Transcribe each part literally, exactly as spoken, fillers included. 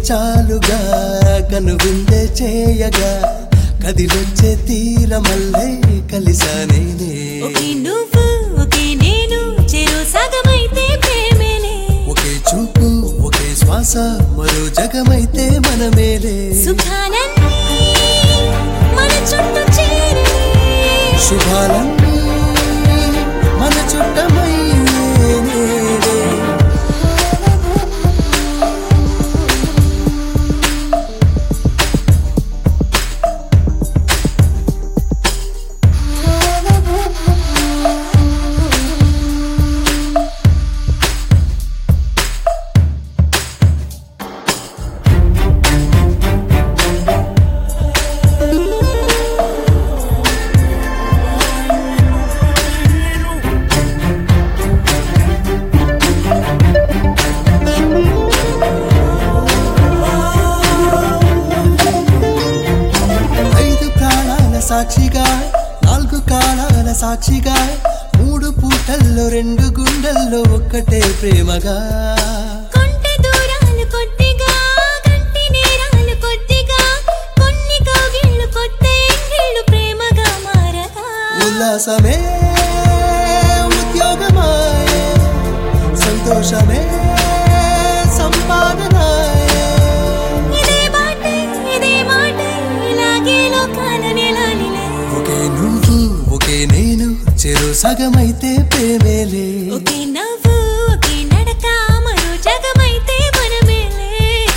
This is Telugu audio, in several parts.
చాలుగా కనువిందే చేయగా కదిలొచ్చే తీరమల్లే కలిసానేనే ఒకే నువ్వు ఒకే నేను చెరో సగమైతే ప్రేమేలే ఒకే చూపు ఒకే శ్వాస మరో జగమైతే మనమేలే సుఖాలన్నీ మన చుట్టూ చేరే శుభాలన్నీ మన చుట్టమై సాక్షిగా నాలుగు కాలాల సాక్షిగా మూడు పూటల్లో రెండు గుండెల్లో ఒక్కటే ప్రేమగా కొంటె దూరాలు కొద్దిగా గంటి నేరాలు కొద్దిగా కొన్ని కౌగిళ్ళు కొత్త ఎంగిళ్ళు ప్రేమగా మారగా ఉల్లాసమే ఉద్యోగమాయే సంతోషమే సంపాదనాయే ఇదే బాటే ఇదే మాటే ఇలాగే లోకాలని ఒకే నువ్వు ఒకే నేను చెరో సగమైతే ప్రేమేలే ఒకే నవ్వు ఒకే నడక మరో జగమైతే మనమేలే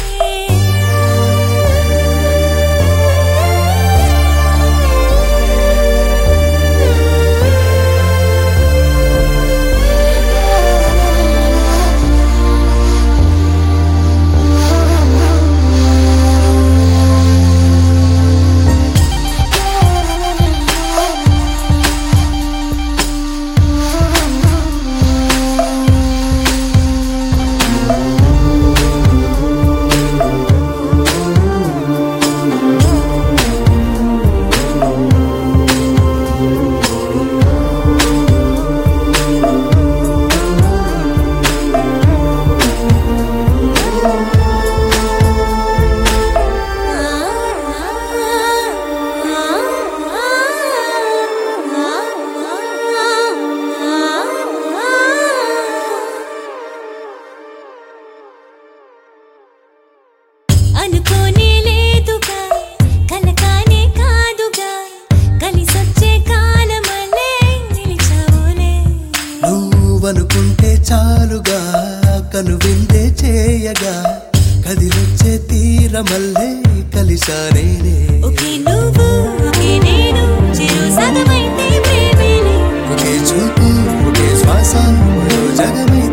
అనుకోనే లేదుగా కలకానే కాదుగా కలిసొచ్చే కాలమల్లే నిలిచావులే నువ్వనుకుంటే చాలుగా కనువిందే చేయగా కదిలొచ్చే తీరమల్లే కలిసానేనే ఒకే నువ్వు ఒకే నేను చెరో సగమైతే ప్రేమేలే ఒకే చూపు ఒకే శ్వాస మరో జగమైతే